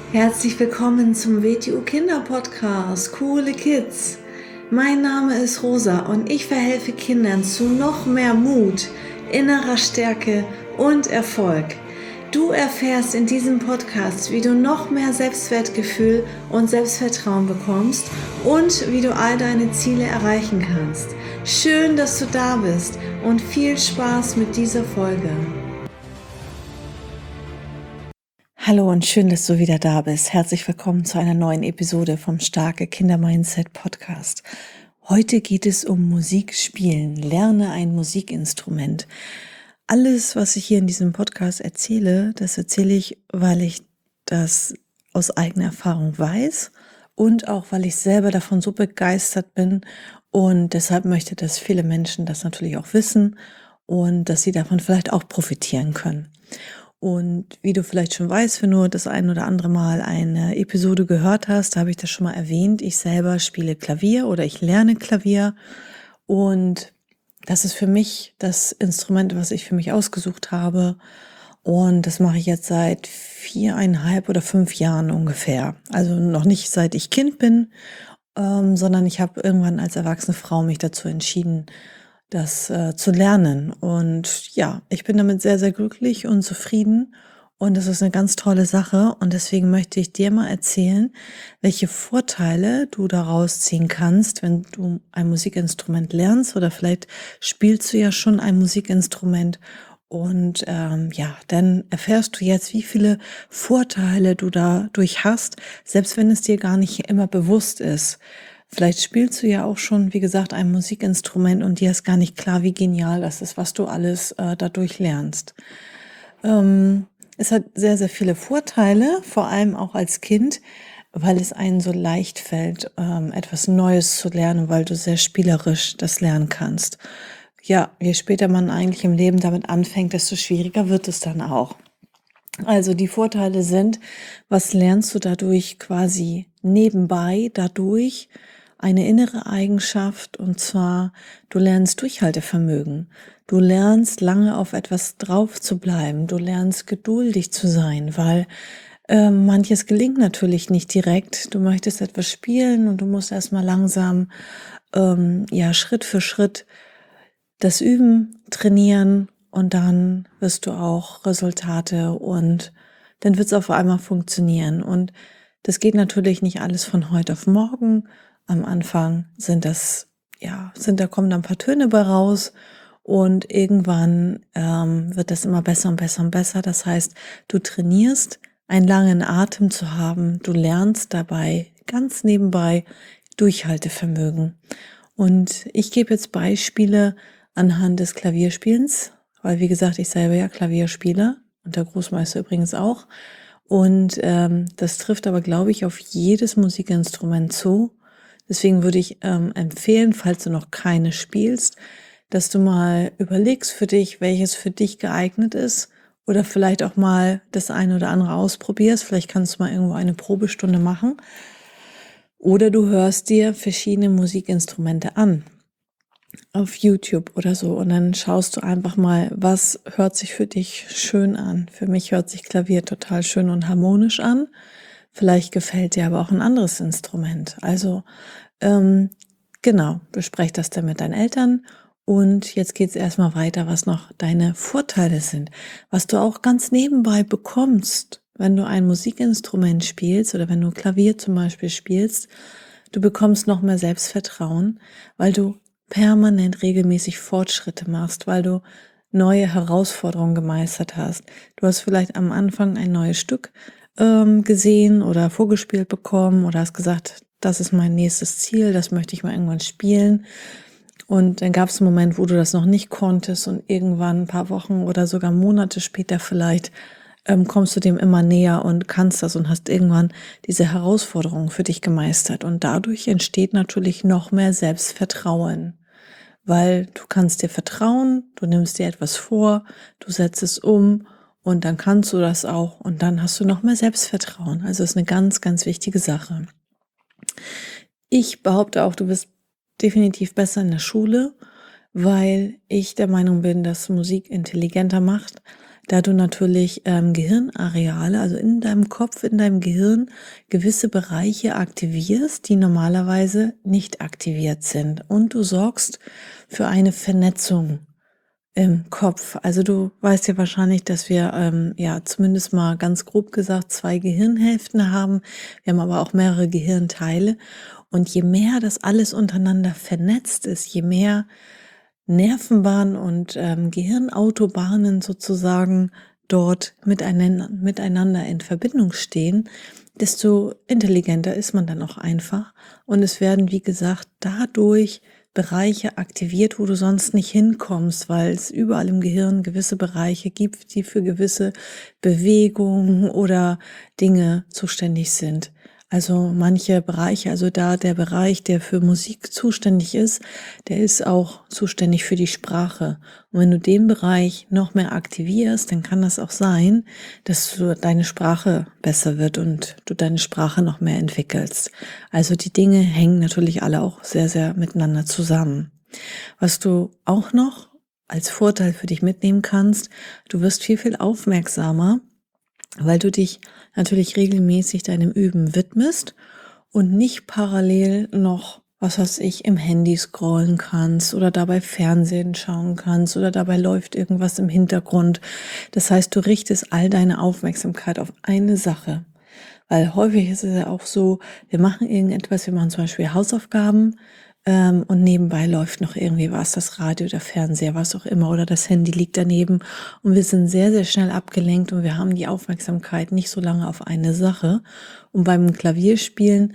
Herzlich willkommen zum WTU Kinder Podcast, Coole Kids. Mein Name ist Rosa und ich verhelfe Kindern zu noch mehr Mut, innerer Stärke und Erfolg. Du erfährst in diesem Podcast, wie du noch mehr Selbstwertgefühl und Selbstvertrauen bekommst und wie du all deine Ziele erreichen kannst. Schön, dass du da bist und viel Spaß mit dieser Folge. Hallo und schön, dass du wieder da bist. Herzlich willkommen zu einer neuen Episode vom Starke Kinder Mindset Podcast. Heute geht es um Musik spielen. Lerne ein Musikinstrument. Alles, was ich hier in diesem Podcast erzähle, das erzähle ich, weil ich das aus eigener Erfahrung weiß und auch, weil ich selber davon so begeistert bin und deshalb möchte, dass viele Menschen das natürlich auch wissen und dass sie davon vielleicht auch profitieren können. Und wie du vielleicht schon weißt, wenn du das ein oder andere Mal eine Episode gehört hast, habe ich das schon mal erwähnt. Ich selber spiele Klavier oder ich lerne Klavier und das ist für mich das Instrument, was ich für mich ausgesucht habe. Und das mache ich jetzt seit 4,5 oder 5 Jahren ungefähr. Also noch nicht seit ich Kind bin, sondern ich habe irgendwann als erwachsene Frau mich dazu entschieden, das zu lernen. Und ja, ich bin damit sehr, sehr glücklich und zufrieden. Und das ist eine ganz tolle Sache. Und deswegen möchte ich dir mal erzählen, welche Vorteile du daraus ziehen kannst, wenn du ein Musikinstrument lernst. Oder vielleicht spielst du ja schon ein Musikinstrument. Und ja, dann erfährst du jetzt, wie viele Vorteile du dadurch hast, selbst wenn es dir gar nicht immer bewusst ist. Vielleicht spielst du ja auch schon, wie gesagt, ein Musikinstrument und dir ist gar nicht klar, wie genial das ist, was du alles dadurch lernst. Es hat sehr, sehr viele Vorteile, vor allem auch als Kind, weil es einem so leicht fällt, etwas Neues zu lernen, weil du sehr spielerisch das lernen kannst. Ja, je später man eigentlich im Leben damit anfängt, desto schwieriger wird es dann auch. Also die Vorteile sind, was lernst du dadurch quasi nebenbei, dadurch eine innere Eigenschaft, und zwar, du lernst Durchhaltevermögen. Du lernst lange auf etwas drauf zu bleiben. Du lernst geduldig zu sein, weil manches gelingt natürlich nicht direkt. Du möchtest etwas spielen und du musst erstmal langsam, ja, Schritt für Schritt das Üben, trainieren und dann wirst du auch Resultate und dann wird es auf einmal funktionieren. Und das geht natürlich nicht alles von heute auf morgen. Am Anfang kommen da ein paar Töne bei raus und irgendwann wird das immer besser und besser und besser. Das heißt, du trainierst, einen langen Atem zu haben. Du lernst dabei ganz nebenbei Durchhaltevermögen. Und ich gebe jetzt Beispiele anhand des Klavierspielens, weil wie gesagt, ich selber ja Klavier spiele und der Großmeister übrigens auch. Und das trifft aber, glaube ich, auf jedes Musikinstrument zu. Deswegen würde ich empfehlen, falls du noch keine spielst, dass du mal überlegst für dich, welches für dich geeignet ist oder vielleicht auch mal das eine oder andere ausprobierst. Vielleicht kannst du mal irgendwo eine Probestunde machen oder du hörst dir verschiedene Musikinstrumente an auf YouTube oder so und dann schaust du einfach mal, was hört sich für dich schön an. Für mich hört sich Klavier total schön und harmonisch an. Vielleicht gefällt dir aber auch ein anderes Instrument. Also genau, besprech das dann mit deinen Eltern und jetzt geht's erstmal weiter, was noch deine Vorteile sind, was du auch ganz nebenbei bekommst, wenn du ein Musikinstrument spielst oder wenn du Klavier zum Beispiel spielst. Du bekommst noch mehr Selbstvertrauen, weil du permanent regelmäßig Fortschritte machst, weil du neue Herausforderungen gemeistert hast. Du hast vielleicht am Anfang ein neues Stück gesehen oder vorgespielt bekommen oder hast gesagt, das ist mein nächstes Ziel, das möchte ich mal irgendwann spielen. Und dann gab es einen Moment, wo du das noch nicht konntest und irgendwann ein paar Wochen oder sogar Monate später vielleicht kommst du dem immer näher und kannst das und hast irgendwann diese Herausforderung für dich gemeistert. Und dadurch entsteht natürlich noch mehr Selbstvertrauen, weil du kannst dir vertrauen, du nimmst dir etwas vor, du setzt es um und dann kannst du das auch und dann hast du noch mehr Selbstvertrauen. Also es ist eine ganz, ganz wichtige Sache. Ich behaupte auch, du bist definitiv besser in der Schule, weil ich der Meinung bin, dass Musik intelligenter macht, da du natürlich Gehirnareale, also in deinem Kopf, in deinem Gehirn gewisse Bereiche aktivierst, die normalerweise nicht aktiviert sind. Und du sorgst für eine Vernetzung im Kopf. Also du weißt ja wahrscheinlich, dass wir ja zumindest mal ganz grob gesagt 2 Gehirnhälften haben. Wir haben aber auch mehrere Gehirnteile. Und je mehr das alles untereinander vernetzt ist, je mehr Nervenbahnen und Gehirnautobahnen sozusagen dort miteinander in Verbindung stehen, desto intelligenter ist man dann auch einfach. Und es werden, wie gesagt, dadurch Bereiche aktiviert, wo du sonst nicht hinkommst, weil es überall im Gehirn gewisse Bereiche gibt, die für gewisse Bewegungen oder Dinge zuständig sind. Also manche Bereiche, also da der Bereich, der für Musik zuständig ist, der ist auch zuständig für die Sprache. Und wenn du den Bereich noch mehr aktivierst, dann kann das auch sein, dass deine Sprache besser wird und du deine Sprache noch mehr entwickelst. Also die Dinge hängen natürlich alle auch sehr, sehr miteinander zusammen. Was du auch noch als Vorteil für dich mitnehmen kannst, du wirst viel, viel aufmerksamer, weil du dich natürlich regelmäßig deinem Üben widmest und nicht parallel noch, was weiß ich, im Handy scrollen kannst oder dabei Fernsehen schauen kannst oder dabei läuft irgendwas im Hintergrund. Das heißt, du richtest all deine Aufmerksamkeit auf eine Sache. Weil häufig ist es ja auch so, wir machen irgendetwas, wir machen zum Beispiel Hausaufgaben, und nebenbei läuft noch irgendwie was, das Radio, der Fernseher, was auch immer, oder das Handy liegt daneben und wir sind sehr, sehr schnell abgelenkt und wir haben die Aufmerksamkeit nicht so lange auf eine Sache. Und beim Klavierspielen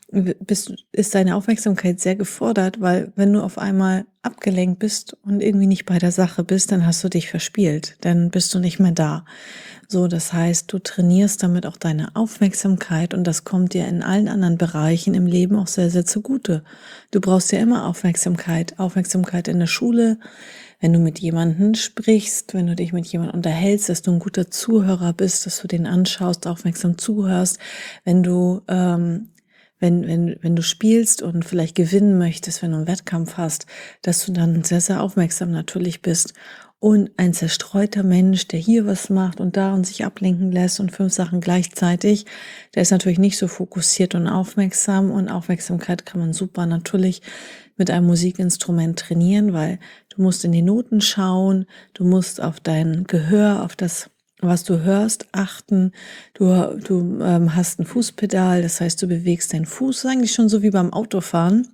ist deine Aufmerksamkeit sehr gefordert, weil wenn du auf einmal abgelenkt bist und irgendwie nicht bei der Sache bist, dann hast du dich verspielt, dann bist du nicht mehr da. So, das heißt, du trainierst damit auch deine Aufmerksamkeit und das kommt dir in allen anderen Bereichen im Leben auch sehr, sehr zugute. Du brauchst ja immer Aufmerksamkeit, Aufmerksamkeit in der Schule, wenn du mit jemandem sprichst, wenn du dich mit jemandem unterhältst, dass du ein guter Zuhörer bist, dass du den anschaust, aufmerksam zuhörst, wenn du wenn du spielst und vielleicht gewinnen möchtest, wenn du einen Wettkampf hast, dass du dann sehr, sehr aufmerksam natürlich bist. Und ein zerstreuter Mensch, der hier was macht und da und sich ablenken lässt und 5 Sachen gleichzeitig, der ist natürlich nicht so fokussiert und aufmerksam. Und Aufmerksamkeit kann man super natürlich mit einem Musikinstrument trainieren, weil du musst in die Noten schauen, du musst auf dein Gehör, auf das, was du hörst, achten. Du hast ein Fußpedal, das heißt, du bewegst deinen Fuß, eigentlich schon so wie beim Autofahren.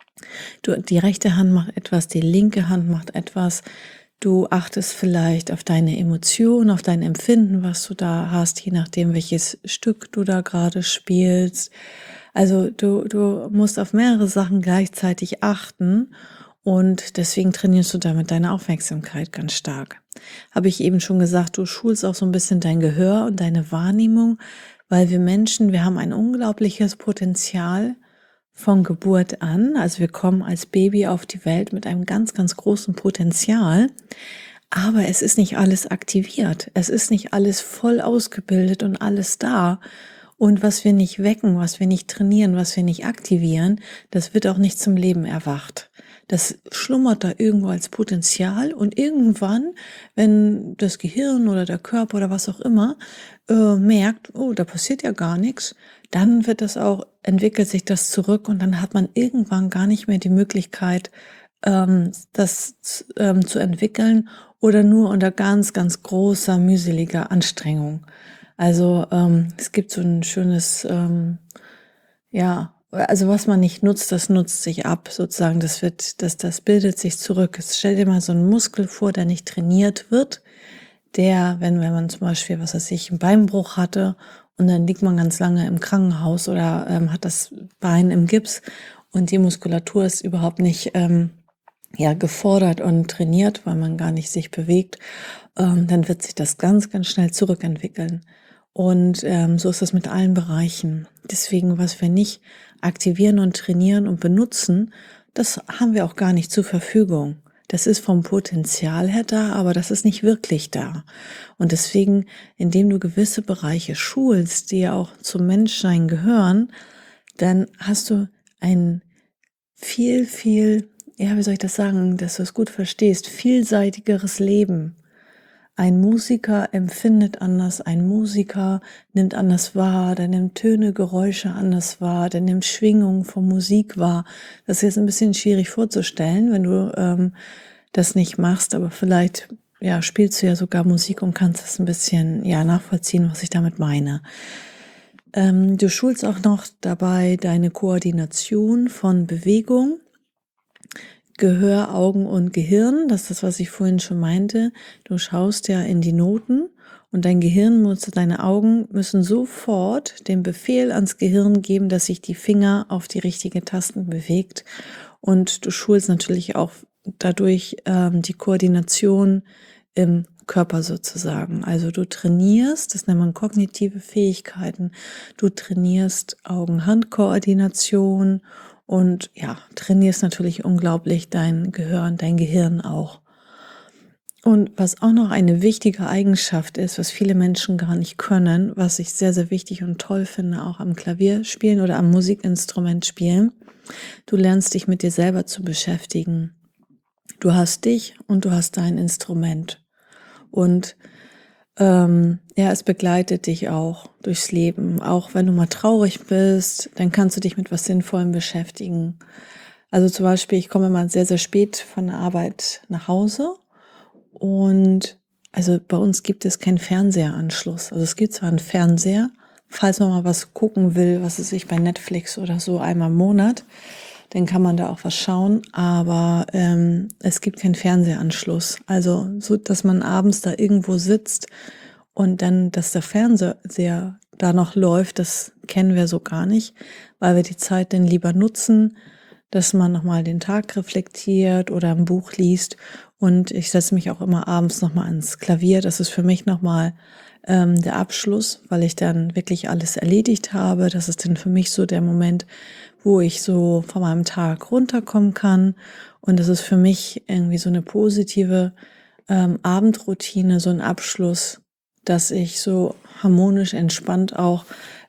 Die rechte Hand macht etwas, die linke Hand macht etwas. Du achtest vielleicht auf deine Emotionen, auf dein Empfinden, was du da hast, je nachdem, welches Stück du da gerade spielst. Also du musst auf mehrere Sachen gleichzeitig achten und deswegen trainierst du damit deine Aufmerksamkeit ganz stark. Habe ich eben schon gesagt, du schulst auch so ein bisschen dein Gehör und deine Wahrnehmung, weil wir Menschen, wir haben ein unglaubliches Potenzial von Geburt an. Also wir kommen als Baby auf die Welt mit einem ganz, ganz großen Potenzial. Aber es ist nicht alles aktiviert. Es ist nicht alles voll ausgebildet und alles da. Und was wir nicht wecken, was wir nicht trainieren, was wir nicht aktivieren, das wird auch nicht zum Leben erwacht. Das schlummert da irgendwo als Potenzial und irgendwann, wenn das Gehirn oder der Körper oder was auch immer merkt, oh, da passiert ja gar nichts, dann entwickelt sich das zurück und dann hat man irgendwann gar nicht mehr die Möglichkeit, das zu entwickeln oder nur unter ganz, ganz großer, mühseliger Anstrengung. Also es gibt so ein schönes, ja, also was man nicht nutzt, das nutzt sich ab, sozusagen. Das bildet sich zurück. Stell dir mal so einen Muskel vor, der nicht trainiert wird, der, wenn man zum Beispiel, was weiß ich, einen Beinbruch hatte und dann liegt man ganz lange im Krankenhaus oder hat das Bein im Gips und die Muskulatur ist überhaupt nicht ja, gefordert und trainiert, weil man gar nicht sich bewegt, dann wird sich das ganz, ganz schnell zurückentwickeln. Und so ist das mit allen Bereichen. Deswegen, was wir nicht aktivieren und trainieren und benutzen, das haben wir auch gar nicht zur Verfügung. Das ist vom Potenzial her da, aber das ist nicht wirklich da. Und deswegen, indem du gewisse Bereiche schulst, die ja auch zum Menschsein gehören, dann hast du ein viel, viel, ja, wie soll ich das sagen, dass du es gut verstehst, vielseitigeres Leben. Ein Musiker empfindet anders, ein Musiker nimmt anders wahr, der nimmt Töne, Geräusche anders wahr, der nimmt Schwingungen von Musik wahr. Das ist jetzt ein bisschen schwierig vorzustellen, wenn du das nicht machst, aber vielleicht spielst du ja sogar Musik und kannst es ein bisschen nachvollziehen, was ich damit meine. Du schulst auch noch dabei deine Koordination von Bewegung, Gehör, Augen und Gehirn. Das ist das, was ich vorhin schon meinte. Du schaust ja in die Noten und dein Gehirn deine Augen müssen sofort den Befehl ans Gehirn geben, dass sich die Finger auf die richtige Tasten bewegt. Und du schulst natürlich auch dadurch die Koordination im Körper sozusagen. Also du trainierst, das nennt man kognitive Fähigkeiten, du trainierst Augen-Hand-Koordination und trainierst natürlich unglaublich dein Gehör und dein Gehirn auch. Und was auch noch eine wichtige Eigenschaft ist, was viele Menschen gar nicht können, was ich sehr, sehr wichtig und toll finde, auch am Klavier spielen oder am Musikinstrument spielen, du lernst dich mit dir selber zu beschäftigen. Du hast dich und du hast dein Instrument. Und es begleitet dich auch durchs Leben. Auch wenn du mal traurig bist, dann kannst du dich mit was Sinnvollem beschäftigen. Also zum Beispiel, ich komme mal sehr, sehr spät von der Arbeit nach Hause und also bei uns gibt es keinen Fernseheranschluss. Also es gibt zwar einen Fernseher, falls man mal was gucken will, was weiß ich, bei Netflix oder so einmal im Monat, dann kann man da auch was schauen, aber es gibt keinen Fernsehanschluss. Also so, dass man abends da irgendwo sitzt und dann, dass der Fernseher da noch läuft, das kennen wir so gar nicht, weil wir die Zeit dann lieber nutzen, dass man nochmal den Tag reflektiert oder ein Buch liest. Und ich setze mich auch immer abends nochmal ans Klavier. Das ist für mich nochmal der Abschluss, weil ich dann wirklich alles erledigt habe. Das ist dann für mich so der Moment, wo ich so von meinem Tag runterkommen kann. Und das ist für mich irgendwie so eine positive Abendroutine, so ein Abschluss, dass ich so harmonisch entspannt auch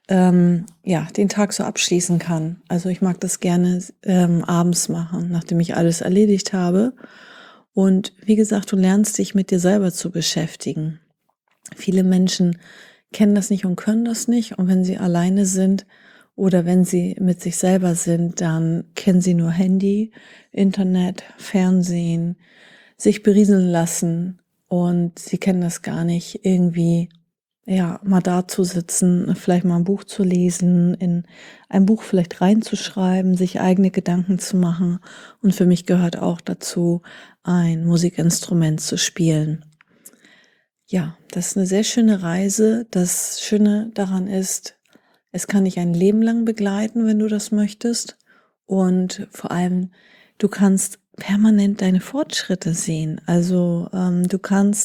den Tag so abschließen kann. Also ich mag das gerne abends machen, nachdem ich alles erledigt habe. Und wie gesagt, du lernst dich mit dir selber zu beschäftigen. Viele Menschen kennen das nicht und können das nicht. Und wenn sie alleine sind oder wenn sie mit sich selber sind, dann kennen sie nur Handy, Internet, Fernsehen, sich berieseln lassen. Und sie kennen das gar nicht, irgendwie mal da zu sitzen, vielleicht mal ein Buch zu lesen, in ein Buch vielleicht reinzuschreiben, sich eigene Gedanken zu machen. Und für mich gehört auch dazu, ein Musikinstrument zu spielen. Ja, das ist eine sehr schöne Reise. Das Schöne daran ist, es kann dich ein Leben lang begleiten, wenn du das möchtest. Und vor allem, du kannst permanent deine Fortschritte sehen. Also du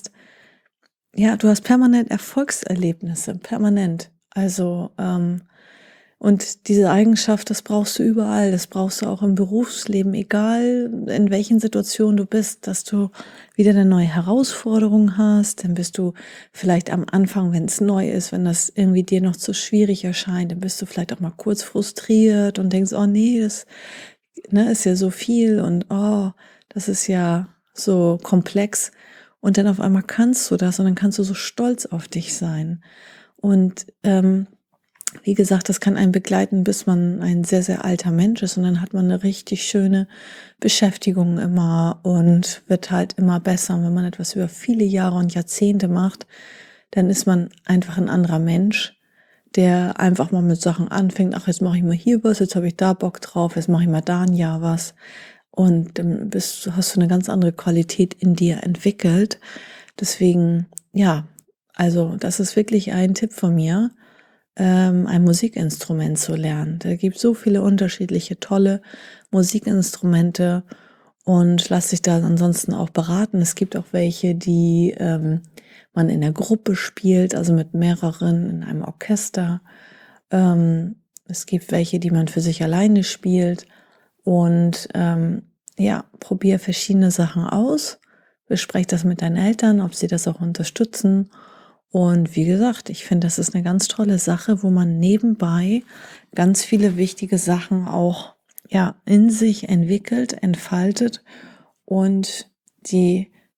hast permanent Erfolgserlebnisse, permanent. Also und diese Eigenschaft, das brauchst du überall, das brauchst du auch im Berufsleben, egal in welchen Situationen du bist, dass du wieder eine neue Herausforderung hast, dann bist du vielleicht am Anfang, wenn es neu ist, wenn das irgendwie dir noch zu schwierig erscheint, dann bist du vielleicht auch mal kurz frustriert und denkst, oh nee, das ist ja so viel und oh, das ist ja so komplex. Und dann auf einmal kannst du das und dann kannst du so stolz auf dich sein. Und wie gesagt, das kann einen begleiten, bis man ein sehr, sehr alter Mensch ist und dann hat man eine richtig schöne Beschäftigung immer und wird halt immer besser. Und wenn man etwas über viele Jahre und Jahrzehnte macht, dann ist man einfach ein anderer Mensch, der einfach mal mit Sachen anfängt. Ach, jetzt mache ich mal hier was, jetzt habe ich da Bock drauf, jetzt mache ich mal da ein Jahr was. Und dann hast du eine ganz andere Qualität in dir entwickelt. Deswegen, also das ist wirklich ein Tipp von mir, ein Musikinstrument zu lernen. Da gibt so viele unterschiedliche tolle Musikinstrumente und lass dich da ansonsten auch beraten. Es gibt auch welche, die man in der Gruppe spielt, also mit mehreren in einem Orchester. Es gibt welche, die man für sich alleine spielt und probier verschiedene Sachen aus. Besprech das mit deinen Eltern, ob sie das auch unterstützen. Und wie gesagt, ich finde, das ist eine ganz tolle Sache, wo man nebenbei ganz viele wichtige Sachen auch in sich entwickelt, entfaltet und die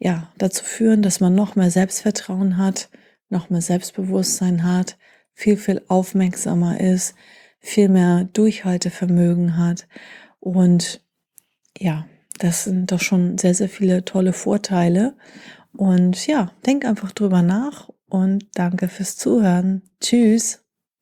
dazu führen, dass man noch mehr Selbstvertrauen hat, noch mehr Selbstbewusstsein hat, viel aufmerksamer ist, viel mehr Durchhaltevermögen hat. Und ja, das sind doch schon sehr viele tolle Vorteile. Und ja, denk einfach drüber nach und danke fürs Zuhören. Tschüss.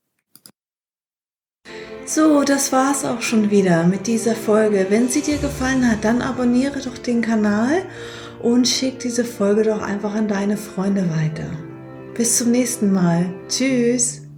So, das war's auch schon wieder mit dieser Folge. Wenn sie dir gefallen hat, dann abonniere doch den Kanal und schick diese Folge doch einfach an deine Freunde weiter. Bis zum nächsten Mal. Tschüss.